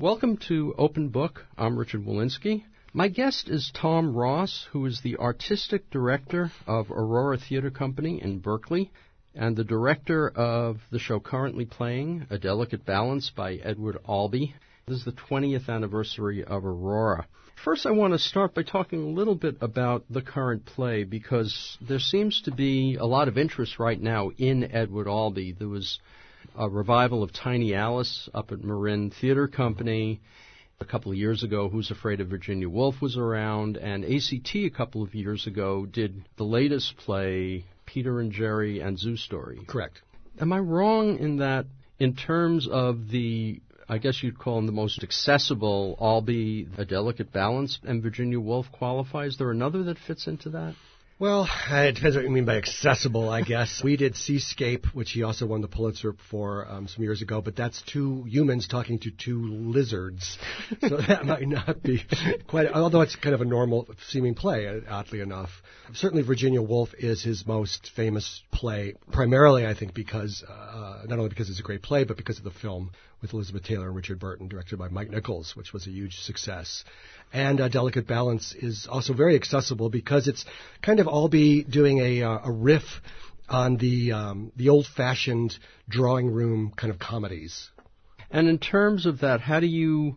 Welcome to Open Book. I'm Richard Walensky. My guest is Tom Ross, who is the artistic director of Aurora Theater Company in Berkeley and the director of the show currently playing, A Delicate Balance by Edward Albee. This is the 20th anniversary of Aurora. First, I want to start by talking a little bit about the current play because there seems to be a lot of interest right now in Edward Albee. There was a revival of Tiny Alice up at Marin Theater Company a couple of years ago. Who's Afraid of Virginia Woolf was around, and ACT a couple of years ago did the latest play, Peter and Jerry and Zoo Story. Correct. Am I wrong in that in terms of the, I guess you'd call them the most accessible, Albee, A Delicate Balance, and Virginia Woolf qualify? Is there another that fits into that? Well, it depends what you mean by accessible, I guess. We did Seascape, which he also won the Pulitzer for some years ago, but that's two humans talking to two lizards. So that might not be quite, although it's kind of a normal seeming play, oddly enough. Certainly Virginia Woolf is his most famous play, primarily, I think, because, not only because it's a great play, but because of the film with Elizabeth Taylor and Richard Burton, directed by Mike Nichols, which was a huge success. And A Delicate Balance is also very accessible because it's kind of Albee doing a riff on the old-fashioned drawing room kind of comedies. And in terms of that, how do you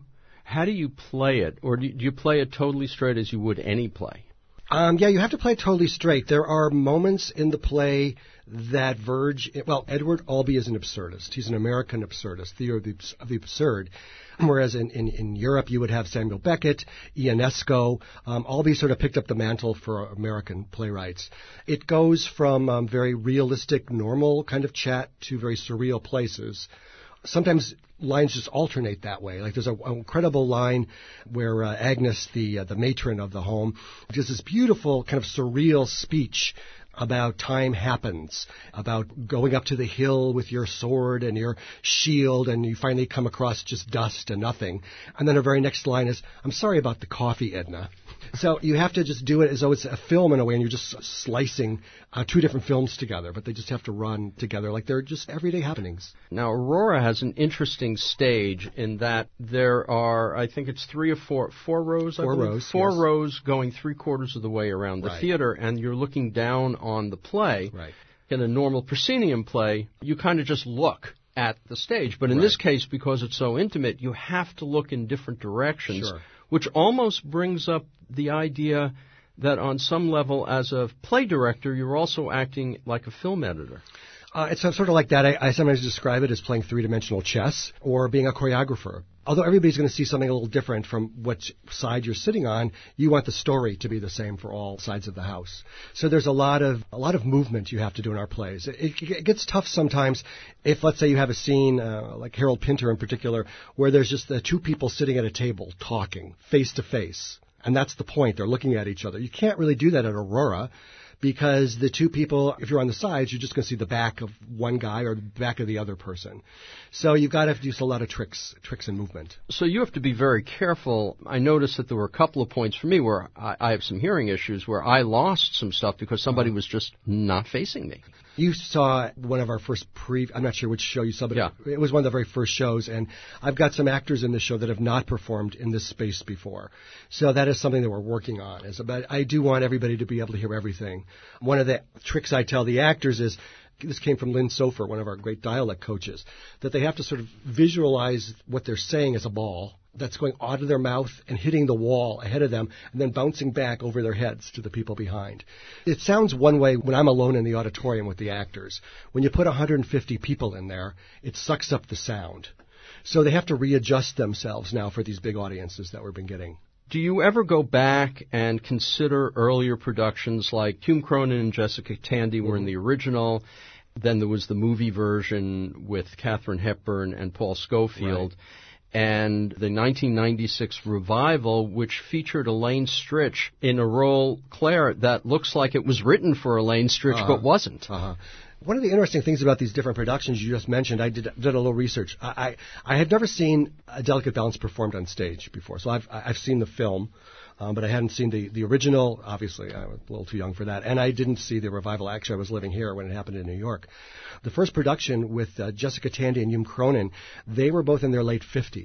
play it? Or do you play it totally straight as you would any play? Yeah, you have to play it totally straight. There are moments in the play that verge... Well, Edward Albee is an absurdist. He's an American absurdist, theory of the absurd. Whereas in Europe, you would have Samuel Beckett, Ionesco. Albee sort of picked up the mantle for American playwrights. It goes from very realistic, normal kind of chat to very surreal places. Sometimes lines just alternate that way. Like there's an incredible line where Agnes, the matron of the home, gives this beautiful kind of surreal speech about time happens, about going up to the hill with your sword and your shield, and you finally come across just dust and nothing. And then her very next line is, I'm sorry about the coffee, Edna. So you have to just do it as though it's a film in a way, and you're just slicing two different films together, but they just have to run together like they're just everyday happenings. Now, Aurora has an interesting stage in that there are, I think it's four rows. Four rows. Four yes. rows going 3/4 of the way around the theater, and you're looking down on the play. Right. In a normal proscenium play, you kind of just look at the stage. But in this case, because it's so intimate, you have to look in different directions, Sure. which almost brings up the idea that on some level, as a play director, you're also acting like a film editor. It's sort of like that. I sometimes describe it as playing three-dimensional chess or being a choreographer. Although everybody's going to see something a little different from which side you're sitting on, you want the story to be the same for all sides of the house. So there's a lot of movement you have to do in our plays. It gets tough sometimes if, let's say, you have a scene like Harold Pinter in particular, where there's just the two people sitting at a table talking face to face, and that's the point. They're looking at each other. You can't really do that at Aurora, because the two people, if you're on the sides, you're just going to see the back of one guy or the back of the other person. So you've got to use a lot of tricks and movement. So you have to be very careful. I noticed that there were a couple of points for me where I have some hearing issues where I lost some stuff because somebody was just not facing me. You saw one of our first I'm not sure which show you saw, but yeah. It was one of the very first shows, and I've got some actors in the show that have not performed in this space before. So that is something that we're working on. But I do want everybody to be able to hear everything. One of the tricks I tell the actors is, this came from Lynn Sofer, one of our great dialect coaches, that they have to sort of visualize what they're saying as a ball that's going out of their mouth and hitting the wall ahead of them and then bouncing back over their heads to the people behind. It sounds one way when I'm alone in the auditorium with the actors. When you put 150 people in there, it sucks up the sound. So they have to readjust themselves now for these big audiences that we've been getting. Do you ever go back and consider earlier productions like Hume Cronyn and Jessica Tandy were in the original, then there was the movie version with Katharine Hepburn and Paul Scofield, Right. and the 1996 revival, which featured Elaine Stritch in a role, Claire, that looks like it was written for Elaine Stritch but wasn't. One of the interesting things about these different productions you just mentioned, I did a little research. I had never seen A Delicate Balance performed on stage before, so I've seen the film, but I hadn't seen the original. Obviously, I was a little too young for that, and I didn't see the revival. Actually, I was living here when it happened in New York. The first production with Jessica Tandy and Hume Cronyn, they were both in their late 50s.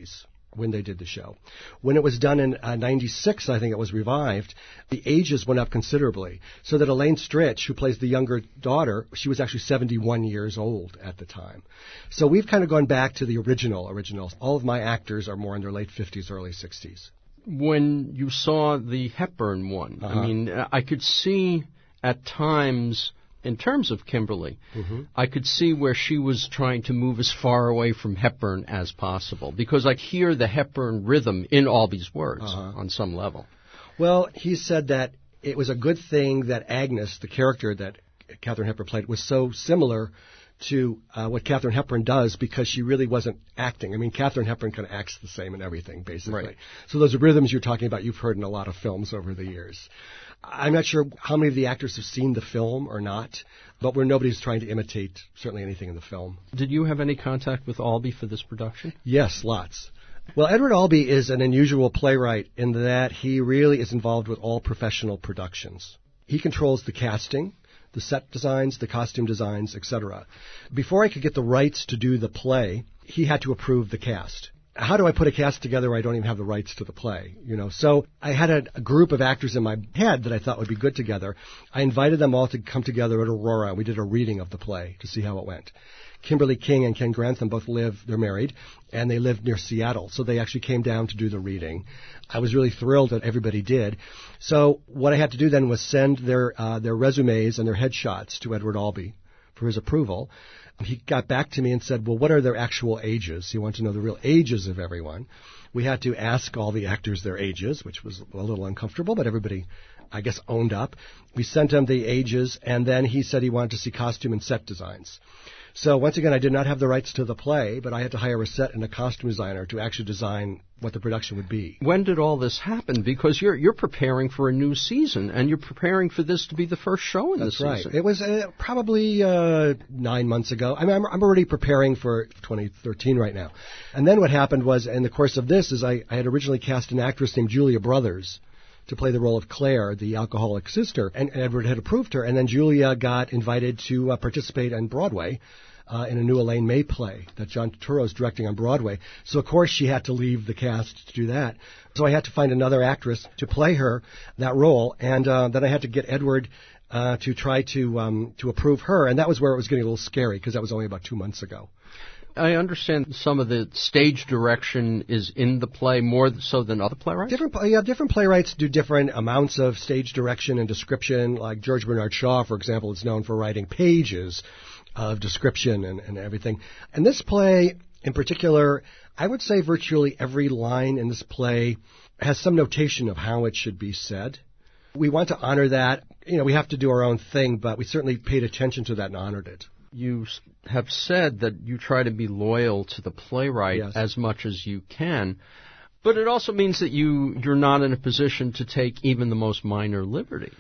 when they did the show. When it was done in 96, I think it was revived, the ages went up considerably. So that Elaine Stritch, who plays the younger daughter, she was actually 71 years old at the time. So we've kind of gone back to the originals. All of my actors are more in their late 50s, early 60s. When you saw the Hepburn one, I mean, I could see at times, in terms of Kimberly, I could see where she was trying to move as far away from Hepburn as possible, because I hear the Hepburn rhythm in Albie's words on some level. Well, he said that it was a good thing that Agnes, the character that Katharine Hepburn played, was so similar to what Katharine Hepburn does, because she really wasn't acting. I mean, Katharine Hepburn kind of acts the same in everything, basically. Right. So those rhythms you're talking about, you've heard in a lot of films over the years. I'm not sure how many of the actors have seen the film or not, but nobody's trying to imitate certainly anything in the film. Did you have any contact with Albee for this production? Yes, lots. Well, Edward Albee is an unusual playwright in that he really is involved with all professional productions. He controls the casting, the set designs, the costume designs, etc. Before I could get the rights to do the play, he had to approve the cast. How do I put a cast together where I don't even have the rights to the play? So I had a group of actors in my head that I thought would be good together. I invited them all to come together at Aurora. We did a reading of the play to see how it went. Kimberly King and Ken Grantham both they're married, and they live near Seattle, so they actually came down to do the reading. I was really thrilled that everybody did. So what I had to do then was send their resumes and their headshots to Edward Albee for his approval. He got back to me and said, well, what are their actual ages? He wanted to know the real ages of everyone. We had to ask all the actors their ages, which was a little uncomfortable, but everybody, I guess, owned up. We sent him the ages, and then he said he wanted to see costume and set designs. So once again, I did not have the rights to the play, but I had to hire a set and a costume designer to actually design what the production would be. When did all this happen? Because you're preparing for a new season, and you're preparing for this to be the first show in the season. That's right. It was probably 9 months ago. I mean, I'm already preparing for 2013 right now. And then what happened was, in the course of this, is I had originally cast an actress named Julia Brothers to play the role of Claire, the alcoholic sister, and Edward had approved her. And then Julia got invited to participate on Broadway in a new Elaine May play that John Turturro is directing on Broadway. So, of course, she had to leave the cast to do that. So I had to find another actress to play her, that role, and then I had to get Edward to try to approve her, and that was where it was getting a little scary, because that was only about 2 months ago. I understand some of the stage direction is in the play more so than other playwrights? Different playwrights do different amounts of stage direction and description. Like George Bernard Shaw, for example, is known for writing pages of description and everything. And this play, in particular, I would say virtually every line in this play has some notation of how it should be said. We want to honor that. We have to do our own thing, but we certainly paid attention to that and honored it. You have said that you try to be loyal to the playwright as much as you can, but it also means that you're not in a position to take even the most minor liberties.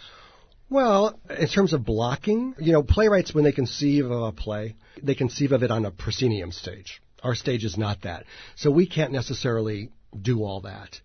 Well, in terms of blocking, playwrights, when they conceive of a play, they conceive of it on a proscenium stage. Our stage is not that. So we can't necessarily do all that.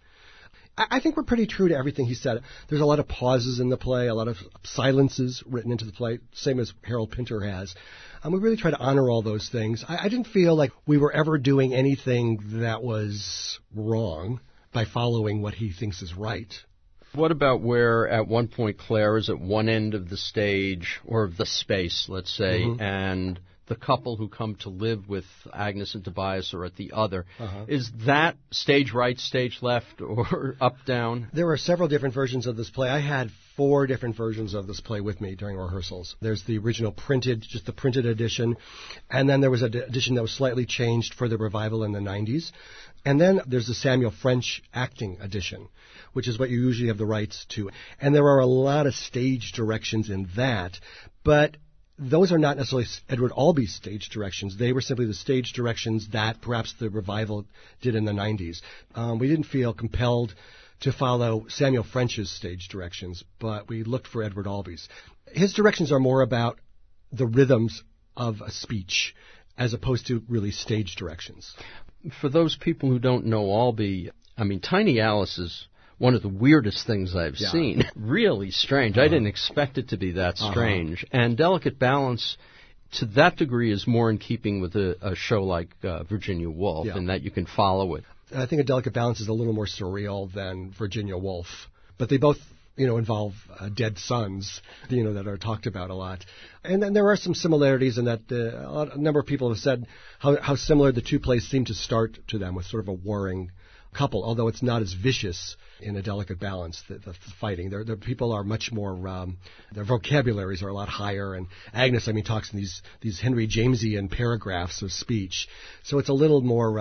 I think we're pretty true to everything he said. There's a lot of pauses in the play, a lot of silences written into the play, same as Harold Pinter has. We really try to honor all those things. I didn't feel like we were ever doing anything that was wrong by following what he thinks is right. What about where at one point Claire is at one end of the stage, or of the space, let's say, and the couple who come to live with Agnes and Tobias are at the other. Is that stage right, stage left, or up, down? There were several different versions of this play. I had 4 different versions of this play with me during rehearsals. There's the original just the printed edition, and then there was an edition that was slightly changed for the revival in the 90s. And then there's the Samuel French acting edition, which is what you usually have the rights to. And there are a lot of stage directions in that, but those are not necessarily Edward Albee's stage directions. They were simply the stage directions that perhaps the revival did in the 90s. We didn't feel compelled to follow Samuel French's stage directions, but we looked for Edward Albee's. His directions are more about the rhythms of a speech as opposed to really stage directions. For those people who don't know Albee, Tiny Alice is one of the weirdest things I've seen. Really strange. I didn't expect it to be that strange. And Delicate Balance, to that degree, is more in keeping with a show like Virginia Woolf, in that you can follow it. I think A Delicate Balance is a little more surreal than Virginia Woolf, but they both involve dead sons, that are talked about a lot. And then there are some similarities in that a number of people have said how similar the two plays seem to start to them, with sort of a warring couple, although it's not as vicious in A Delicate Balance, the fighting. The people are much more, their vocabularies are a lot higher, and Agnes, talks in these Henry Jamesian paragraphs of speech, so it's a little more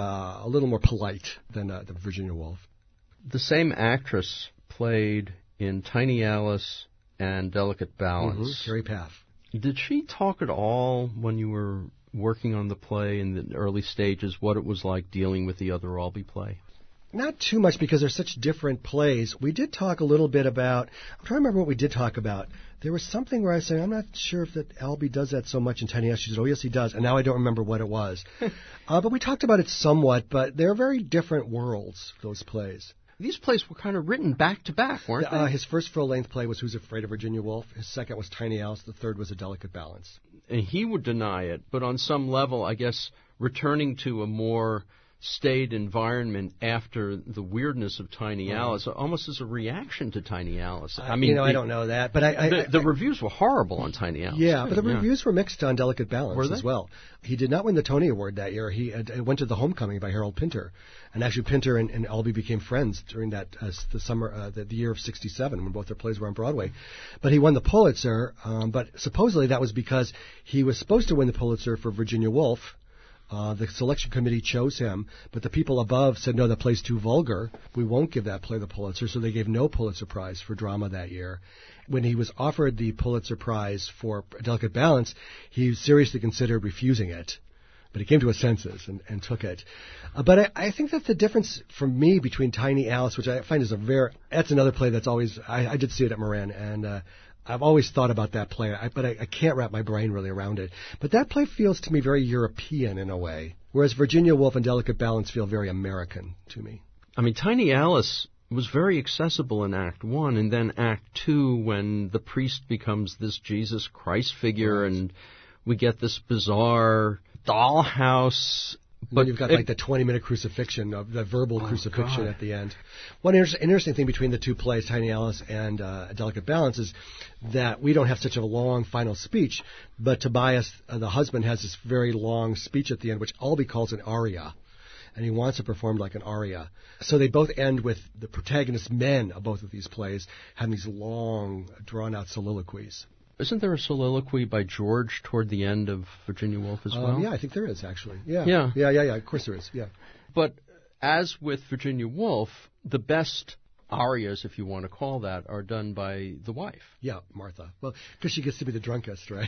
polite than the Virginia Woolf. The same actress played in Tiny Alice and Delicate Balance. Carrie Path. Did she talk at all when you were working on the play in the early stages, what it was like dealing with the other Albee play? Not too much, because they're such different plays. We did talk a little bit about, I'm trying to remember what we did talk about. There was something where I said, I'm not sure if that Albee does that so much in Tiny Alice. She said, oh, yes, he does. And now I don't remember what it was. But we talked about it somewhat, but they're very different worlds, those plays. These plays were kind of written back to back, weren't they? His first full-length play was Who's Afraid of Virginia Woolf. His second was Tiny Alice. The third was A Delicate Balance. And he would deny it, but on some level, I guess, returning to a more staid environment after the weirdness of Tiny Alice, almost as a reaction to Tiny Alice. I don't know that, but the reviews were horrible on Tiny Alice. Yeah, but the reviews were mixed on Delicate Balance as well. He did not win the Tony Award that year. He went to The Homecoming by Harold Pinter, and actually Pinter and Albee became friends during that the year of '67 when both their plays were on Broadway. But he won the Pulitzer, but supposedly that was because he was supposed to win the Pulitzer for Virginia Woolf. The selection committee chose him, but the people above said, no, that play's too vulgar. We won't give that play the Pulitzer, so they gave no Pulitzer Prize for drama that year. When he was offered the Pulitzer Prize for A Delicate Balance, he seriously considered refusing it. But he came to his senses and took it. But I think that the difference for me between Tiny Alice, which I find is that's another play that's always, I did see it at Marin, and I've always thought about that play, but I can't wrap my brain really around it. But that play feels to me very European in a way, whereas Virginia Woolf and Delicate Balance feel very American to me. Tiny Alice was very accessible in Act 1, and then Act 2, when the priest becomes this Jesus Christ figure, and we get this bizarre dollhouse. But you've got the 20-minute crucifixion, the verbal crucifixion at the end. One interesting thing between the two plays, Tiny Alice and A Delicate Balance, is that we don't have such a long final speech, but Tobias, the husband, has this very long speech at the end, which Albee calls an aria, and he wants it performed like an aria. So they both end with the protagonist men of both of these plays having these long, drawn-out soliloquies. Isn't there a soliloquy by George toward the end of Virginia Woolf as well? Yeah, I think there is, actually. Yeah. Of course there is, yeah. But as with Virginia Woolf, the best arias, if you want to call that, are done by the wife. Yeah, Martha. Well, because she gets to be the drunkest, right?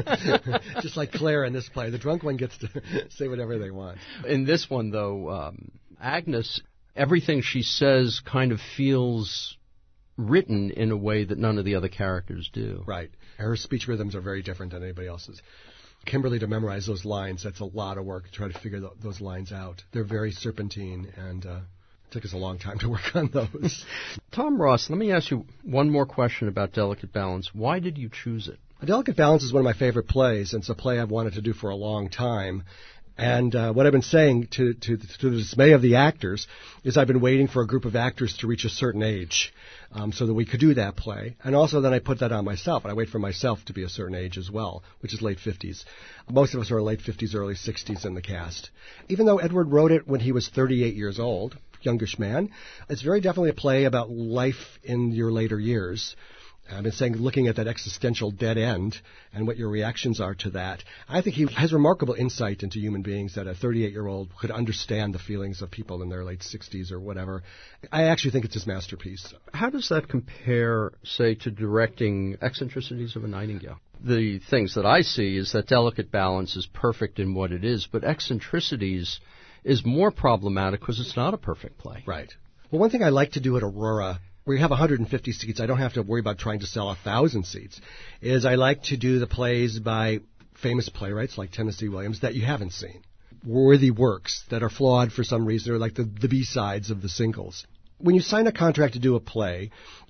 Just like Claire in this play. The drunk one gets to say whatever they want. In this one, though, Agnes, everything she says kind of feels written in a way that none of the other characters do. Right. Her speech rhythms are very different than anybody else's. Kimberly, to memorize those lines, that's a lot of work to try to figure those lines out. They're very serpentine, and it took us a long time to work on those. Tom Ross, let me ask you one more question about Delicate Balance. Why did you choose it? A Delicate Balance is one of my favorite plays, and it's a play I've wanted to do for a long time. And what I've been saying to the dismay of the actors is I've been waiting for a group of actors to reach a certain age so that we could do that play. And also then I put that on myself, and I wait for myself to be a certain age as well, which is late 50s. Most of us are late 50s, early 60s in the cast. Even though Edward wrote it when he was 38 years old, youngish man, it's very definitely a play about life in your later years. I've been saying, looking at that existential dead end and what your reactions are to that. I think he has remarkable insight into human beings that a 38-year-old could understand the feelings of people in their late 60s or whatever. I actually think it's his masterpiece. How does that compare, say, to directing Eccentricities of a Nightingale? The things that I see is that Delicate Balance is perfect in what it is, but Eccentricities is more problematic because it's not a perfect play. Right. Well, one thing I like to do at Aurora, where you have 150 seats, I don't have to worry about trying to sell 1,000 seats, is I like to do the plays by famous playwrights like Tennessee Williams that you haven't seen. Worthy works that are flawed for some reason, or like the B-sides of the singles. when you sign a contract to do a play,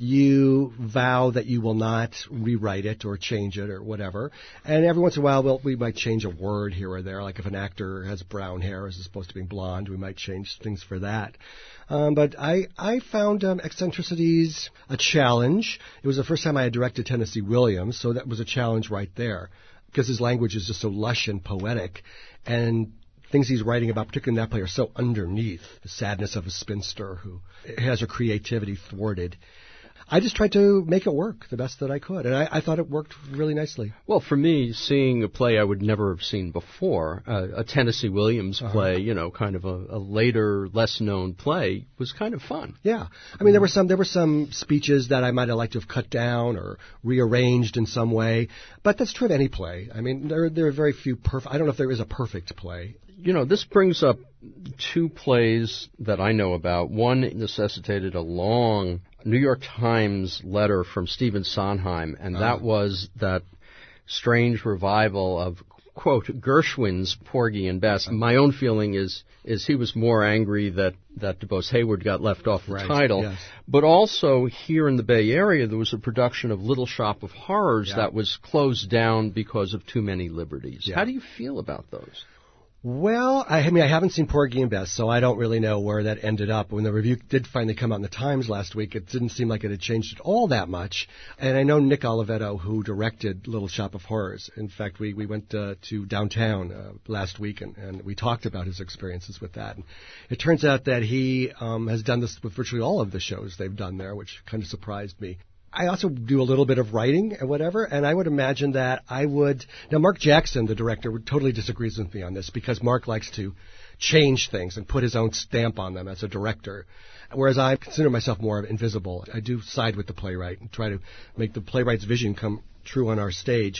you vow that you will not rewrite it or change it or whatever. And every once in a while, we might change a word here or there. Like if an actor has brown hair as opposed to being blonde, we might change things for that. But I found Eccentricities a challenge. It was the first time I had directed Tennessee Williams, so that was a challenge right there, because his language is just so lush and poetic, and things he's writing about, particularly in that play, are so underneath the sadness of a spinster who has her creativity thwarted. I just tried to make it work the best that I could, and I thought it worked really nicely. Well, for me, seeing a play I would never have seen before, a Tennessee Williams play, kind of a later, less-known play, was kind of fun. Yeah. I mean, there were some speeches that I might have liked to have cut down or rearranged in some way, but that's true of any play. I mean, there are very few perfect. I don't know if there is a perfect play. This brings up two plays that I know about. One necessitated a long New York Times letter from Stephen Sondheim, and that was that strange revival of, quote, Gershwin's Porgy and Bess. My own feeling is he was more angry that DuBose Hayward got left off the title. Yes. But also here in the Bay Area, there was a production of Little Shop of Horrors that was closed down because of too many liberties. Yeah. How do you feel about those? Well, I haven't seen Porgy and Bess, so I don't really know where that ended up. When the review did finally come out in the Times last week, it didn't seem like it had changed at all that much. And I know Nick Olivetto, who directed Little Shop of Horrors. In fact, we went to downtown last week, and we talked about his experiences with that. And it turns out that he has done this with virtually all of the shows they've done there, which kind of surprised me. I also do a little bit of writing and whatever, and I would imagine that I would... Now, Mark Jackson, the director, totally disagrees with me on this, because Mark likes to change things and put his own stamp on them as a director, whereas I consider myself more invisible. I do side with the playwright and try to make the playwright's vision come true on our stage.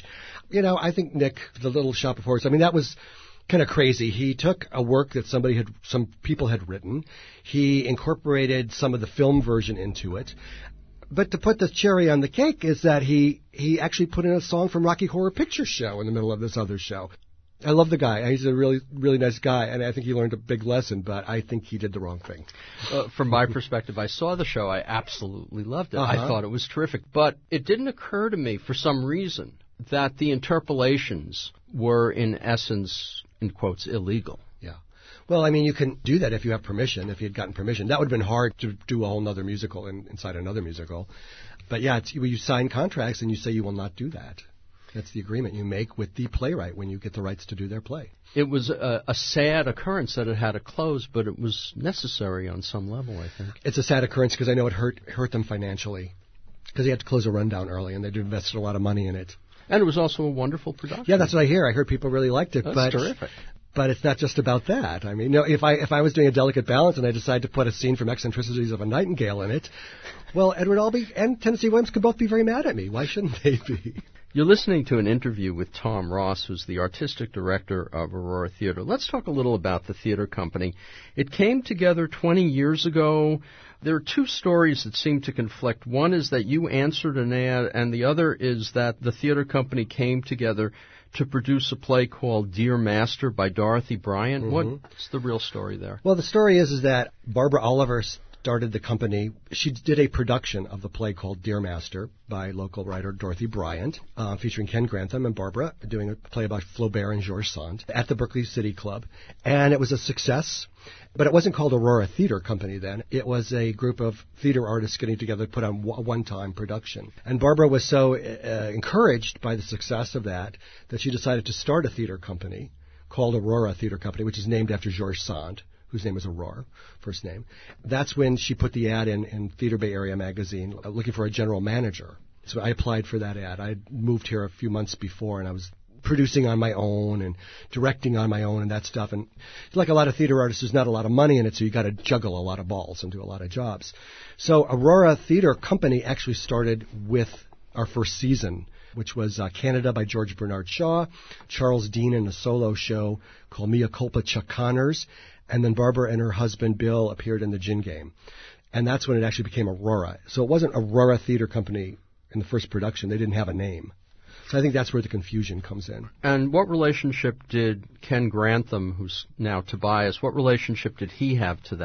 I think Nick, the Little Shop of Horrors, that was kind of crazy. He took a work that some people had written. He incorporated some of the film version into it. But to put the cherry on the cake is that he actually put in a song from Rocky Horror Picture Show in the middle of this other show. I love the guy. He's a really, really nice guy, and I think he learned a big lesson, but I think he did the wrong thing. From my perspective, I saw the show. I absolutely loved it. I thought it was terrific. But it didn't occur to me, for some reason, that the interpolations were, in essence, in quotes, illegal. Well, you can do that if you have permission, if you had gotten permission. That would have been hard to do a whole other musical inside another musical. But yeah, you sign contracts and you say you will not do that. That's the agreement you make with the playwright when you get the rights to do their play. It was a sad occurrence that it had to close, but it was necessary on some level, I think. It's a sad occurrence because I know it hurt them financially, because they had to close a rundown early and they'd invested a lot of money in it. And it was also a wonderful production. Yeah, that's what I hear. I heard people really liked it. That's terrific. But it's not just about that. If I was doing A Delicate Balance and I decided to put a scene from Eccentricities of a Nightingale in it, well, Edward Albee and Tennessee Williams could both be very mad at me. Why shouldn't they be? You're listening to an interview with Tom Ross, who's the artistic director of Aurora Theater. Let's talk a little about the theater company. It came together 20 years ago. There are two stories that seem to conflict. One is that you answered an ad, and the other is that the theater company came together to produce a play called Dear Master by Dorothy Bryant. Mm-hmm. What's the real story there? Well, the story is that Barbara Oliver started the company. She did a production of the play called Dear Master by local writer Dorothy Bryant, featuring Ken Grantham and Barbara, doing a play about Flaubert and Georges Sand at the Berkeley City Club. And it was a success. But it wasn't called Aurora Theater Company then. It was a group of theater artists getting together to put on a one-time production. And Barbara was so encouraged by the success of that she decided to start a theater company called Aurora Theater Company, which is named after Georges Sand, whose name is Aurora, first name. That's when she put the ad in Theater Bay Area magazine looking for a general manager. So I applied for that ad. I moved here a few months before, and I was producing on my own and directing on my own and that stuff. And like a lot of theater artists, there's not a lot of money in it, so you got to juggle a lot of balls and do a lot of jobs. So Aurora Theater Company actually started with our first season, which was Canada by George Bernard Shaw, Charles Dean in a solo show called Mea Culpa Chuck Connors, and then Barbara and her husband Bill appeared in the Gin Game. And that's when it actually became Aurora. So it wasn't Aurora Theater Company in the first production. They didn't have a name. So I think that's where the confusion comes in. And what relationship did Ken Grantham, who's now Tobias, what relationship did he have to that?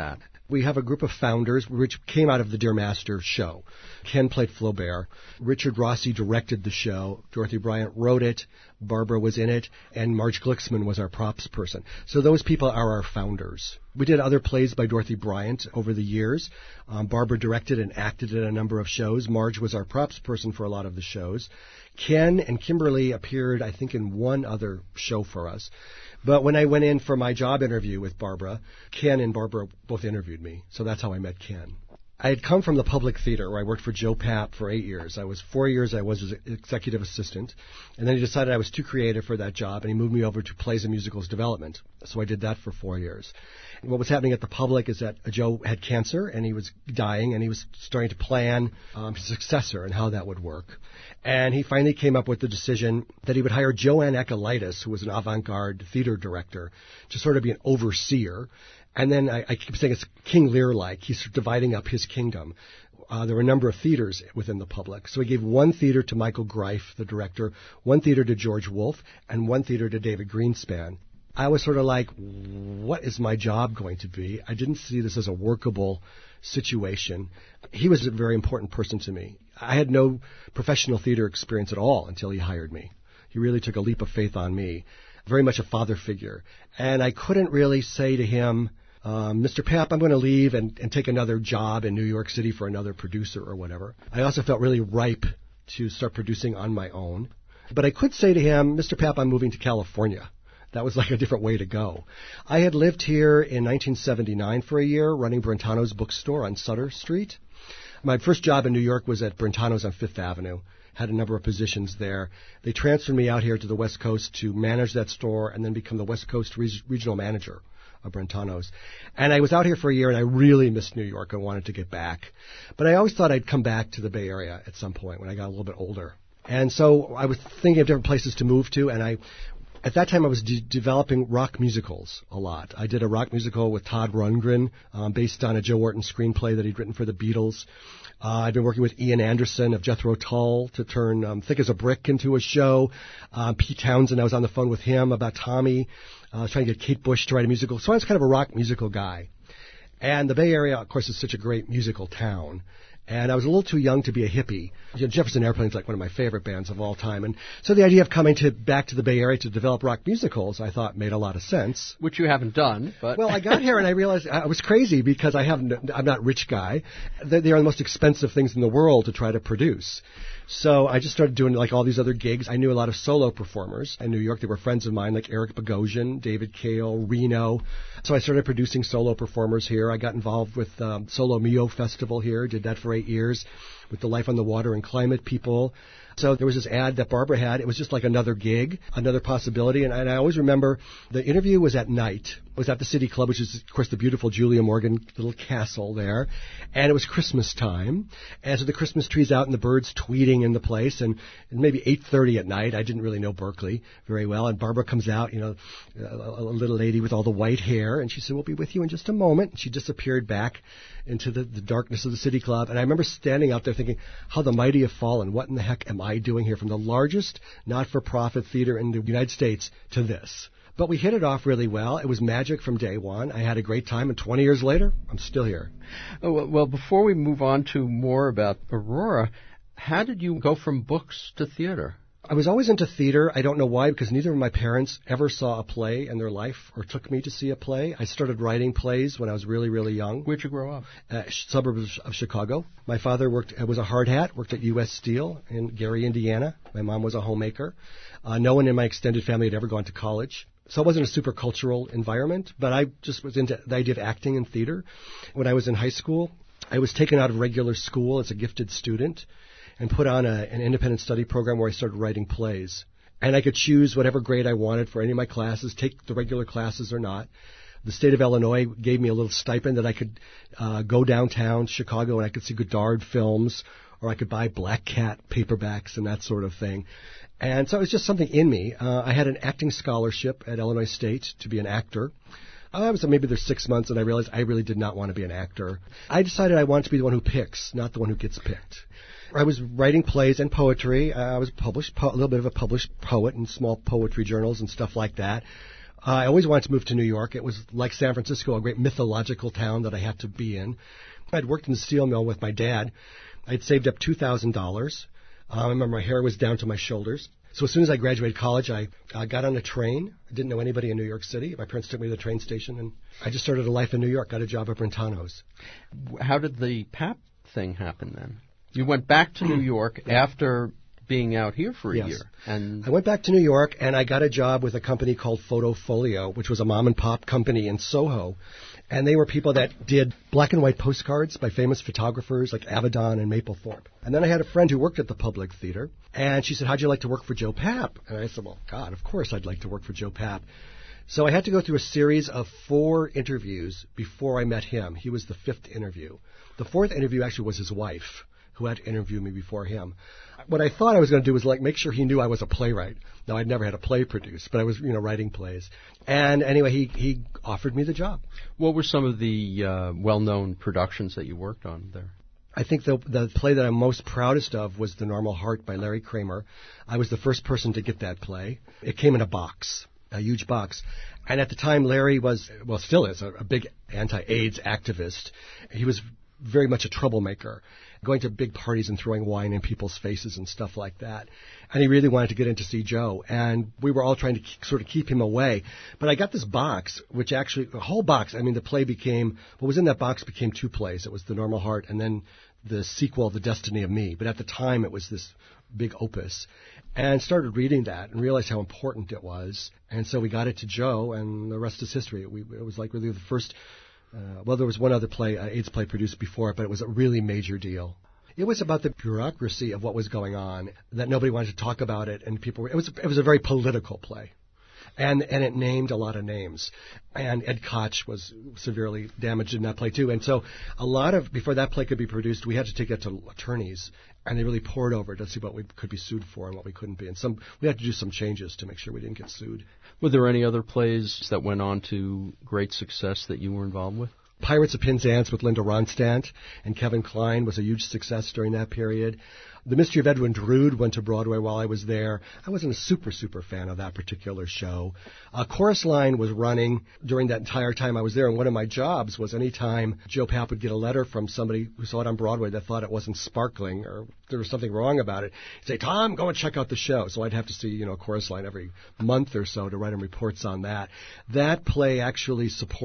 We have a group of founders which came out of the Dear Master show. Ken played Flaubert. Richard Rossi directed the show. Dorothy Bryant wrote it. Barbara was in it. And Marge Glicksman was our props person. So those people are our founders. We did other plays by Dorothy Bryant over the years. Barbara directed and acted in a number of shows. Marge was our props person for a lot of the shows. Ken and Kimberly appeared, I think, in one other show for us. But when I went in for my job interview with Barbara, Ken and Barbara both interviewed me. So that's how I met Ken. I had come from the public theater where I worked for Joe Papp for 8 years. 4 years I was his executive assistant. And then he decided I was too creative for that job, and he moved me over to plays and musicals development. So I did that for 4 years. And what was happening at the public is that Joe had cancer, and he was dying, and he was starting to plan his successor and how that would work. And he finally came up with the decision that he would hire Joanne Akalaitis, who was an avant-garde theater director, to sort of be an overseer. And then I keep saying it's King Lear-like. He's dividing up his kingdom. There were a number of theaters within the public. So he gave one theater to Michael Greif, the director, one theater to George Wolfe, and one theater to David Greenspan. I was sort of like, what is my job going to be? I didn't see this as a workable situation. He was a very important person to me. I had no professional theater experience at all until he hired me. He really took a leap of faith on me, very much a father figure. And I couldn't really say to him, Mr. Papp, I'm going to leave and take another job in New York City for another producer or whatever. I also felt really ripe to start producing on my own. But I could say to him, Mr. Papp, I'm moving to California. That was like a different way to go. I had lived here in 1979 for a year, running Brentano's bookstore on Sutter Street. My first job in New York was at Brentano's on Fifth Avenue. Had a number of positions there. They transferred me out here to the West Coast to manage that store and then become the West Coast regional manager of Brentano's. And I was out here for a year, and I really missed New York. I wanted to get back. But I always thought I'd come back to the Bay Area at some point when I got a little bit older. And so I was thinking of different places to move to, and at that time, I was developing rock musicals a lot. I did a rock musical with Todd Rundgren based on a Joe Orton screenplay that he'd written for the Beatles. I'd been working with Ian Anderson of Jethro Tull to turn Thick as a Brick into a show. Pete Townsend, I was on the phone with him about Tommy. I was trying to get Kate Bush to write a musical. So I was kind of a rock musical guy. And the Bay Area, of course, is such a great musical town. And I was a little too young to be a hippie. Jefferson Airplane is like one of my favorite bands of all time. And so the idea of coming back to the Bay Area to develop rock musicals, I thought made a lot of sense. Which you haven't done, but... Well, I got here and I realized I was crazy because I'm not a rich guy. They are the most expensive things in the world to try to produce. So I just started doing like all these other gigs. I knew a lot of solo performers in New York. They were friends of mine like Eric Bogosian, David Cale, Reno. So I started producing solo performers here. I got involved with Solo Mio Festival here, did that for 8 years with the Life on the Water and Climate people. So there was this ad that Barbara had. It was just like another gig, another possibility. And I always remember the interview was at night. It was at the City Club, which is, of course, the beautiful Julia Morgan little castle there. And it was Christmas time. And so the Christmas tree's out and the birds tweeting in the place. And maybe 8:30 at night. I didn't really know Berkeley very well. And Barbara comes out, a little lady with all the white hair. And she said, we'll be with you in just a moment. And she disappeared back into the darkness of the City Club. And I remember standing out there thinking, how the mighty have fallen. What in the heck am I doing here, from the largest not-for-profit theater in the United States to this? But we hit it off really well. It was magic from day one. I had a great time, and 20 years later, I'm still here. Oh, well, before we move on to more about Aurora, how did you go from books to theater? I was always into theater. I don't know why, because neither of my parents ever saw a play in their life or took me to see a play. I started writing plays when I was really, really young. Where'd you grow up? Suburbs of Chicago. My father was a hard hat, worked at U.S. Steel in Gary, Indiana. My mom was a homemaker. No one in my extended family had ever gone to college. So it wasn't a super cultural environment, but I just was into the idea of acting and theater. When I was in high school, I was taken out of regular school as a gifted student and put on an independent study program where I started writing plays. And I could choose whatever grade I wanted for any of my classes, take the regular classes or not. The state of Illinois gave me a little stipend that I could go downtown Chicago and I could see Godard films, or I could buy Black Cat paperbacks and that sort of thing. And so it was just something in me. I had an acting scholarship at Illinois State to be an actor. I was maybe there 6 months, and I realized I really did not want to be an actor. I decided I wanted to be the one who picks, not the one who gets picked. I was writing plays and poetry. I was a little bit of a published poet in small poetry journals and stuff like that. I always wanted to move to New York. It was like San Francisco, a great mythological town that I had to be in. I'd worked in the steel mill with my dad. I'd saved up $2,000. I remember my hair was down to my shoulders. So as soon as I graduated college, I got on a train. I didn't know anybody in New York City. My parents took me to the train station, and I just started a life in New York, got a job at Brentano's. How did the PAP thing happen then? You went back to New York after being out here for a year. And I went back to New York, and I got a job with a company called Photofolio, which was a mom-and-pop company in Soho. And they were people that did black and white postcards by famous photographers like Avedon and Mapplethorpe. And then I had a friend who worked at the Public Theater, and she said, how'd you like to work for Joe Papp? And I said, well, God, of course I'd like to work for Joe Papp. So I had to go through a series of 4 interviews before I met him. He was the 5th interview. The 4th interview actually was his wife, who had to interview me before him. What I thought I was going to do was make sure he knew I was a playwright. Now, I'd never had a play produced, but I was, writing plays. And anyway, he offered me the job. What were some of the well-known productions that you worked on there? I think the play that I'm most proudest of was The Normal Heart by Larry Kramer. I was the first person to get that play. It came in a box, a huge box. And at the time, Larry was, still is, a big anti-AIDS activist. He was very much a troublemaker, going to big parties and throwing wine in people's faces and stuff like that. And he really wanted to get in to see Joe. And we were all trying to sort of keep him away. But I got this box, which actually, a whole box, the play became, what was in that box became 2 plays. It was The Normal Heart and then the sequel, The Destiny of Me. But at the time, it was this big opus. And started reading that and realized how important it was. And so we got it to Joe, and the rest is history. It was really the first... there was one other play, AIDS play produced before it, but it was a really major deal. It was about the bureaucracy of what was going on, that nobody wanted to talk about it, and it was a very political play. And it named a lot of names. And Ed Koch was severely damaged in that play too. And so before that play could be produced, we had to take it to attorneys, and they really poured over it to see what we could be sued for and what we couldn't be. And we had to do some changes to make sure we didn't get sued. Were there any other plays that went on to great success that you were involved with? Pirates of Penzance with Linda Ronstadt and Kevin Kline was a huge success during that period. The Mystery of Edwin Drood went to Broadway while I was there. I wasn't a super fan of that particular show. Chorus Line was running during that entire time I was there, and one of my jobs was anytime Joe Papp would get a letter from somebody who saw it on Broadway that thought it wasn't sparkling or there was something wrong about it, he'd say, Tom, go and check out the show. So I'd have to see, Chorus Line every month or so to write him reports on that. That play actually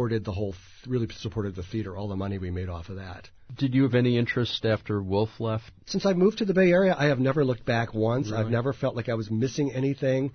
really supported the theater, all the money we made off of that. Did you have any interest after Wolf left? Since I moved to the Bay Area, I have never looked back once. Really? I've never felt like I was missing anything.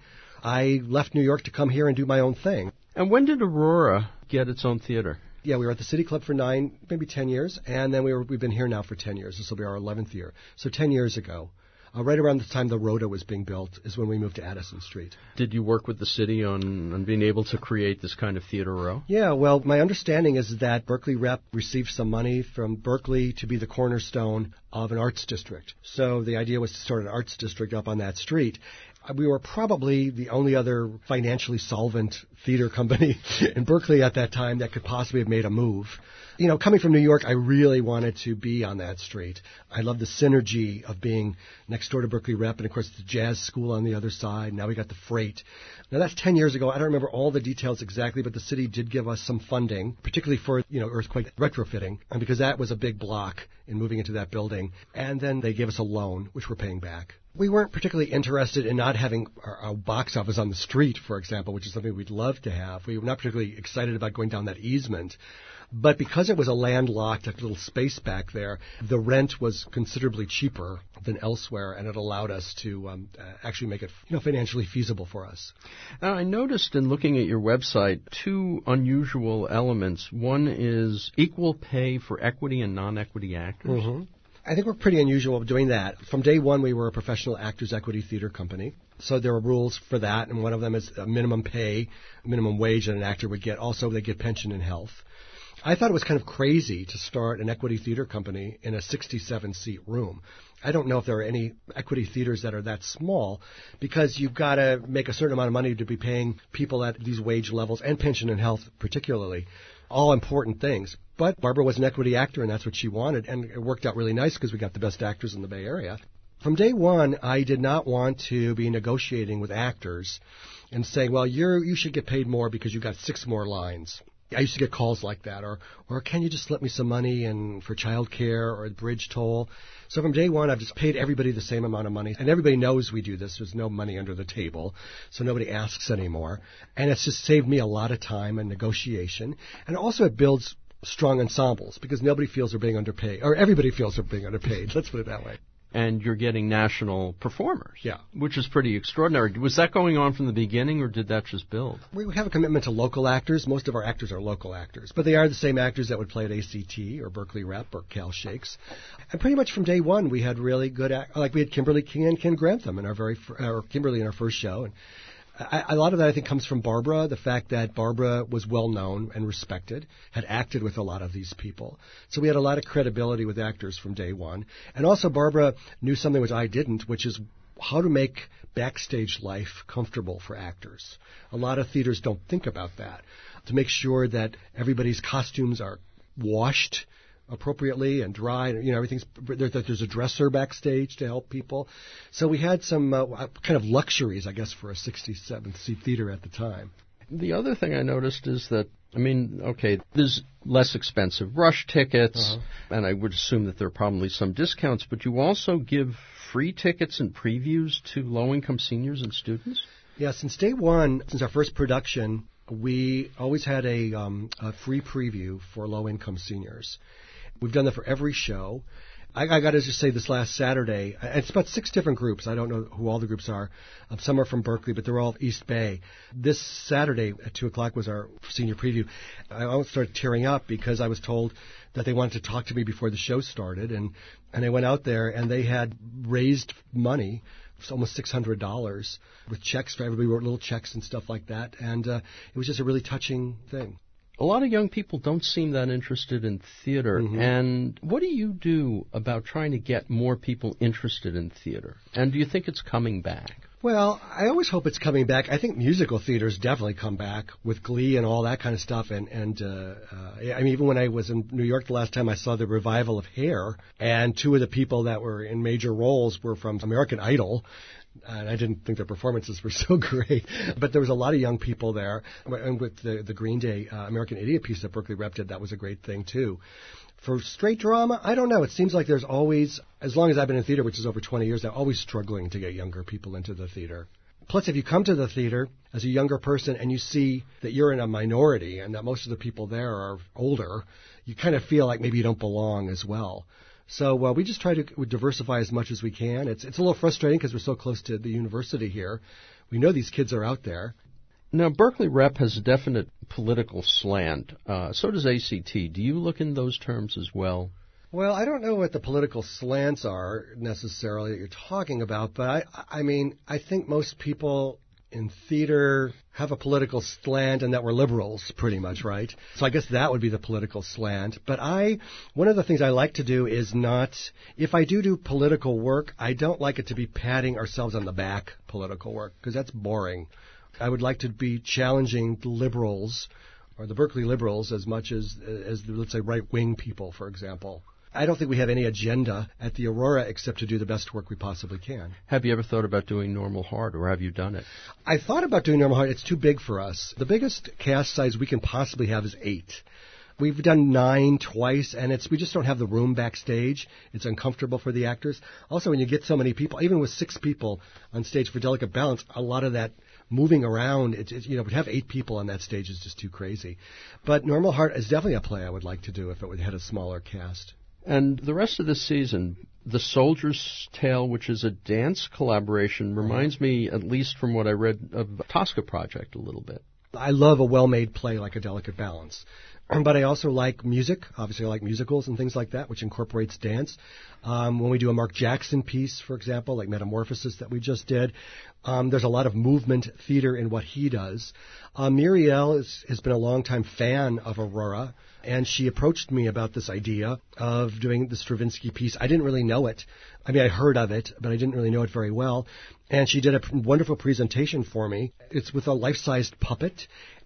I left New York to come here and do my own thing. And when did Aurora get its own theater? Yeah, we were at the City Club for 9, maybe 10 years, and then we've been here now for 10 years. This will be our 11th year. So 10 years ago. Right around the time the Rhoda was being built is when we moved to Addison Street. Did you work with the city on being able to create this kind of theater row? Yeah, well, my understanding is that Berkeley Rep received some money from Berkeley to be the cornerstone of an arts district. So the idea was to start an arts district up on that street. We were probably the only other financially solvent theater company in Berkeley at that time that could possibly have made a move. Coming from New York, I really wanted to be on that street. I love the synergy of being next door to Berkeley Rep, and of course the jazz school on the other side. Now we got the Freight. Now that's 10 years ago. I don't remember all the details exactly, but the city did give us some funding, particularly for, earthquake retrofitting, and because that was a big block in moving into that building. And then they gave us a loan, which we're paying back. We weren't particularly interested in not having our box office on the street, for example, which is something we'd love to have. We were not particularly excited about going down that easement. But because it was a landlocked little space back there, the rent was considerably cheaper than elsewhere, and it allowed us to actually make it financially feasible for us. Now, I noticed in looking at your website 2 unusual elements. One is equal pay for equity and non-equity actors. Mm-hmm. I think we're pretty unusual doing that. From day one, we were a professional actors equity theater company. So there were rules for that, and one of them is a minimum pay, minimum wage that an actor would get. Also, they get pension and health. I thought it was kind of crazy to start an equity theater company in a 67-seat room. I don't know if there are any equity theaters that are that small, because you've got to make a certain amount of money to be paying people at these wage levels, and pension and health particularly. All important things. But Barbara was an equity actor, and that's what she wanted, and it worked out really nice because we got the best actors in the Bay Area. From day one, I did not want to be negotiating with actors and saying, well, you should get paid more because you got 6 more lines. I used to get calls like that, or can you just slip me some money for child care or a bridge toll? So from day one, I've just paid everybody the same amount of money, and everybody knows we do this. There's no money under the table, so nobody asks anymore. And it's just saved me a lot of time and negotiation. And also it builds strong ensembles because nobody feels they're being underpaid, or everybody feels they're being underpaid. Let's put it that way. And you're getting national performers, yeah, which is pretty extraordinary. Was that going on from the beginning, or did that just build? We have a commitment to local actors. Most of our actors are local actors, but they are the same actors that would play at ACT or Berkeley Rep or Cal Shakes. And pretty much from day one, we had really good like we had Kimberly King and Ken Grantham in our Kimberly in our first show. And a lot of that, I think, comes from Barbara, the fact that Barbara was well-known and respected, had acted with a lot of these people. So we had a lot of credibility with actors from day one. And also Barbara knew something which I didn't, which is how to make backstage life comfortable for actors. A lot of theaters don't think about that, to make sure that everybody's costumes are washed appropriately and dry. Everything's there's a dresser backstage to help people. So we had some kind of luxuries, I guess, for a 67th-seat theater at the time. The other thing I noticed is that, there's less expensive rush tickets, and I would assume that there are probably some discounts, but you also give free tickets and previews to low-income seniors and students? Yeah, since day one, since our first production, we always had a free preview for low-income seniors. We've done that for every show. I got to just say this last Saturday, it's about 6 different groups. I don't know who all the groups are. Some are from Berkeley, but they're all East Bay. This Saturday at 2 o'clock was our senior preview. I almost started tearing up because I was told that they wanted to talk to me before the show started. And I went out there, and they had raised money, almost $600, with checks for everybody. We wrote little checks and stuff like that. And it was just a really touching thing. A lot of young people don't seem that interested in theater. And what do you do about trying to get more people interested in theater? And do you think it's coming back? Well, I always hope it's coming back. I think musical theaters definitely come back with Glee and all that kind of stuff. And even when I was in New York the last time, I saw the revival of Hair, and 2 of the people that were in major roles were from American Idol. And I didn't think their performances were so great. But there was a lot of young people there. And with the Green Day American Idiot piece that Berkeley Rep did, that was a great thing, too. For straight drama, I don't know. It seems like there's always, as long as I've been in theater, which is over 20 years, they're always struggling to get younger people into the theater. Plus, if you come to the theater as a younger person and you see that you're in a minority and that most of the people there are older, you kind of feel like maybe you don't belong as well. So we just try to diversify as much as we can. It's a little frustrating because we're so close to the university here. We know these kids are out there. Now, Berkeley Rep has a definite political slant. So does ACT. Do you look in those terms as well? Well, I don't know what the political slants are necessarily that you're talking about, but I think most people in theater have a political slant, and that we're liberals, pretty much, right? So I guess that would be the political slant. But one of the things I like to do is not, if I do political work, I don't like it to be patting ourselves on the back political work, because that's boring. I would like to be challenging the liberals, or the Berkeley liberals, as much as let's say, right-wing people, for example. I don't think we have any agenda at the Aurora except to do the best work we possibly can. Have you ever thought about doing Normal Heart, or have you done it? I thought about doing Normal Heart. It's too big for us. The biggest cast size we can possibly have is 8. We've done 9 twice, and we just don't have the room backstage. It's uncomfortable for the actors. Also, when you get so many people, even with 6 people on stage for Delicate Balance, a lot of that moving around, to have 8 people on that stage is just too crazy. But Normal Heart is definitely a play I would like to do if it had a smaller cast. And the rest of this season, The Soldier's Tale, which is a dance collaboration, reminds me, at least from what I read, of Tosca Project a little bit. I love a well-made play like A Delicate Balance. But I also like music. Obviously, I like musicals and things like that, which incorporates dance. When we do a Mark Jackson piece, for example, like Metamorphosis that we just did, there's a lot of movement theater in what he does. Muriel has been a longtime fan of Aurora, and she approached me about this idea of doing the Stravinsky piece. I didn't really know it. I heard of it, but I didn't really know it very well. And she did a wonderful presentation for me. It's with a life-sized puppet,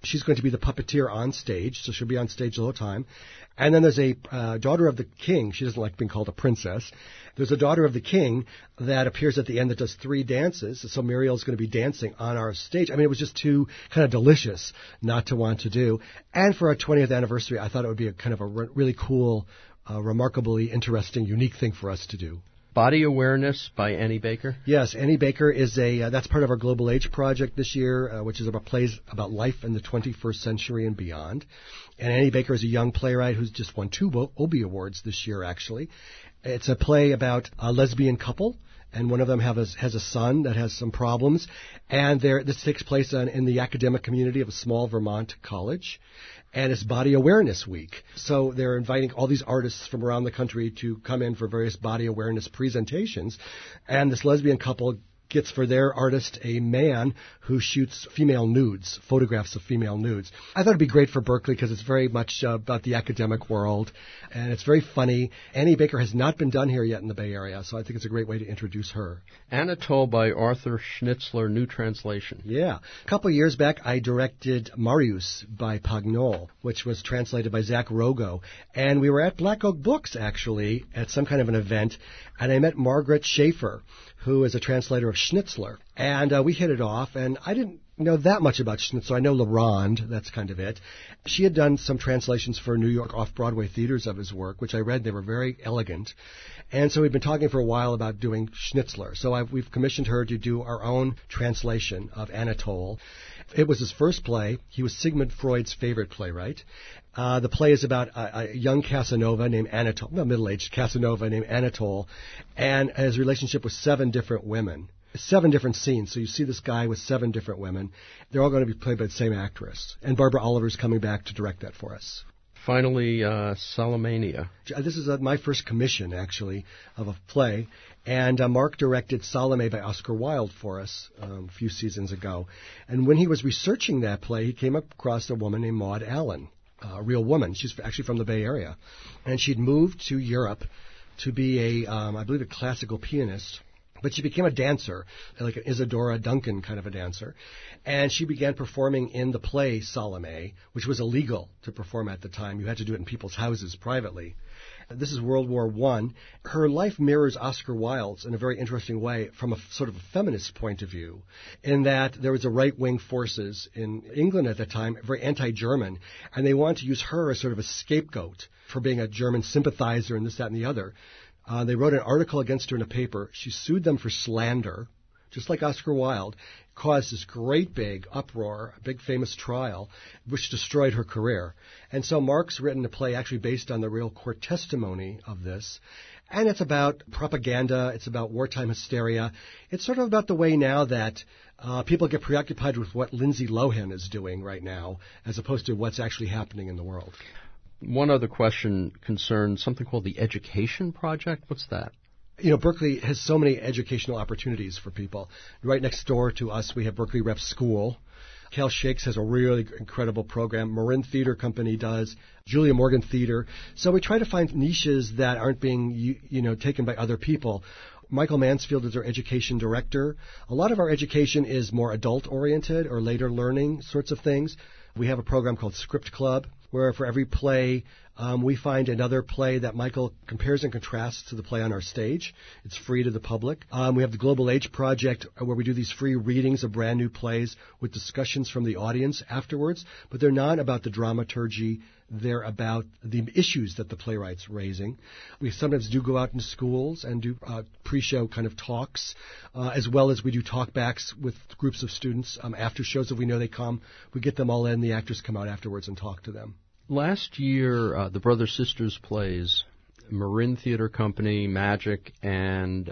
She's going to be the puppeteer on stage, so she'll be on stage the whole time. And then there's a daughter of the king. She doesn't like being called a princess. There's a daughter of the king that appears at the end that does 3 dances. So Muriel's going to be dancing on our stage. I mean, it was just too kind of delicious not to want to do. And for our 20th anniversary, I thought it would be a kind of a really cool, remarkably interesting, unique thing for us to do. Body Awareness by Annie Baker? Yes, Annie Baker is that's part of our Global Age project this year, which is about plays about life in the 21st century and beyond. And Annie Baker is a young playwright who's just won 2 Obie Awards this year, actually. It's a play about a lesbian couple, and one of them has a son that has some problems. And this takes place in the academic community of a small Vermont college. And it's Body Awareness Week. So they're inviting all these artists from around the country to come in for various body awareness presentations. And this lesbian couple gets for their artist a man who shoots female nudes, photographs of female nudes. I thought it'd be great for Berkeley because it's very much about the academic world, and it's very funny. Annie Baker has not been done here yet in the Bay Area, so I think it's a great way to introduce her. Anatole by Arthur Schnitzler, new translation. Yeah. A couple of years back, I directed Marius by Pagnol, which was translated by Zach Rogo. And we were at Black Oak Books, actually, at some kind of an event, and I met Margaret Schaefer, who is a translator of Schnitzler. And we hit it off, and I didn't know that much about Schnitzler. I know Le Ronde, that's kind of it. She had done some translations for New York off-Broadway theaters of his work, which I read. They were very elegant. And so we've been talking for a while about doing Schnitzler. So we've commissioned her to do our own translation of Anatole. It was his first play. He was Sigmund Freud's favorite playwright. The play is about a young Casanova named Anatole, no, middle-aged Casanova named Anatole, and his relationship with 7 different women. 7 different scenes. So you see this guy with 7 different women. They're all going to be played by the same actress. And Barbara Oliver's coming back to direct that for us. Finally, Solomania. This is my first commission, actually, of a play. And Mark directed Salome by Oscar Wilde for us a few seasons ago. And when he was researching that play, he came across a woman named Maud Allen, a real woman. She's actually from the Bay Area. And she'd moved to Europe to be I believe, a classical pianist. But she became a dancer, like an Isadora Duncan kind of a dancer. And she began performing in the play Salome, which was illegal to perform at the time. You had to do it in people's houses privately. This is World War I. Her life mirrors Oscar Wilde's in a very interesting way from a sort of a feminist point of view, in that there was a right-wing forces in England at the time, very anti-German, and they wanted to use her as sort of a scapegoat for being a German sympathizer and this, that, and the other. They wrote an article against her in a paper. She sued them for slander, just like Oscar Wilde, caused this great big uproar, a big famous trial, which destroyed her career. And so Mark's written a play actually based on the real court testimony of this. And it's about propaganda. It's about wartime hysteria. It's sort of about the way now that people get preoccupied with what Lindsay Lohan is doing right now, as opposed to what's actually happening in the world. One other question concerns something called the Education Project. What's that? You know, Berkeley has so many educational opportunities for people. Right next door to us, we have Berkeley Rep School. Cal Shakes has a really incredible program. Marin Theater Company does. Julia Morgan Theater. So we try to find niches that aren't being, taken by other people. Michael Mansfield is our education director. A lot of our education is more adult-oriented or later learning sorts of things. We have a program called Script Club, where for every play, we find another play that Michael compares and contrasts to the play on our stage. It's free to the public. We have the Global Age Project, where we do these free readings of brand new plays with discussions from the audience afterwards. But they're not about the dramaturgy. They're about the issues that the playwright's raising. We sometimes do go out into schools and do pre-show kind of talks, as well as we do talkbacks with groups of students after shows. If we know they come, we get them all in. The actors come out afterwards and talk to them. Last year, the Brother-Sisters plays, Marin Theater Company, Magic, and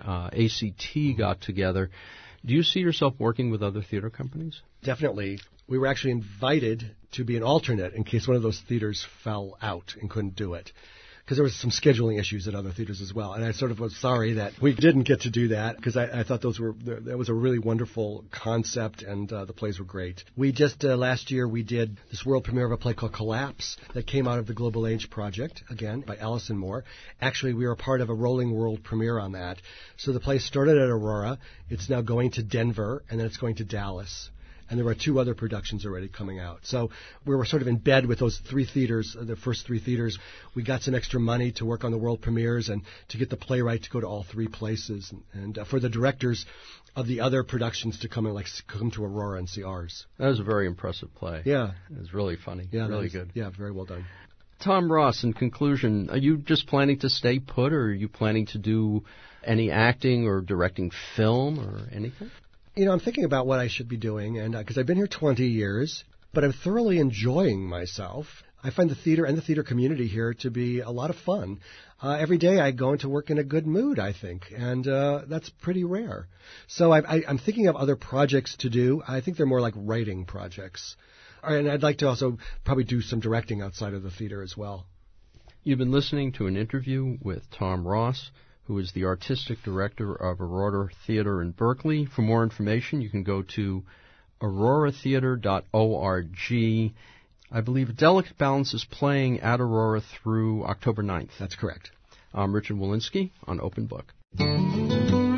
ACT got together. Do you see yourself working with other theater companies? Definitely. We were actually invited to be an alternate in case one of those theaters fell out and couldn't do it, because there was some scheduling issues at other theaters as well. And I sort of was sorry that we didn't get to do that, because I thought that was a really wonderful concept, and the plays were great. We just, last year, we did this world premiere of a play called Collapse that came out of the Global Age Project, again, by Allison Moore. Actually, we were a part of a rolling world premiere on that. So the play started at Aurora. It's now going to Denver, and then it's going to Dallas. and there are 2 other productions already coming out. So we were sort of in bed with those 3 theaters, the first 3 theaters. We got some extra money to work on the world premieres and to get the playwright to go to all 3 places, and for the directors of the other productions to come to Aurora and see ours. That was a very impressive play. Yeah. It was really funny. Yeah, really good. Yeah, very well done. Tom Ross, in conclusion, are you just planning to stay put, or are you planning to do any acting or directing film or anything? I'm thinking about what I should be doing, and because I've been here 20 years, but I'm thoroughly enjoying myself. I find the theater and the theater community here to be a lot of fun. Every day I go into work in a good mood, I think, and that's pretty rare. So I'm thinking of other projects to do. I think they're more like writing projects. And I'd like to also probably do some directing outside of the theater as well. You've been listening to an interview with Tom Ross, who is the artistic director of Aurora Theater in Berkeley. For more information, you can go to auroratheater.org. I believe Delicate Balance is playing at Aurora through October 9th. That's correct. I'm Richard Wolinsky on Open Book.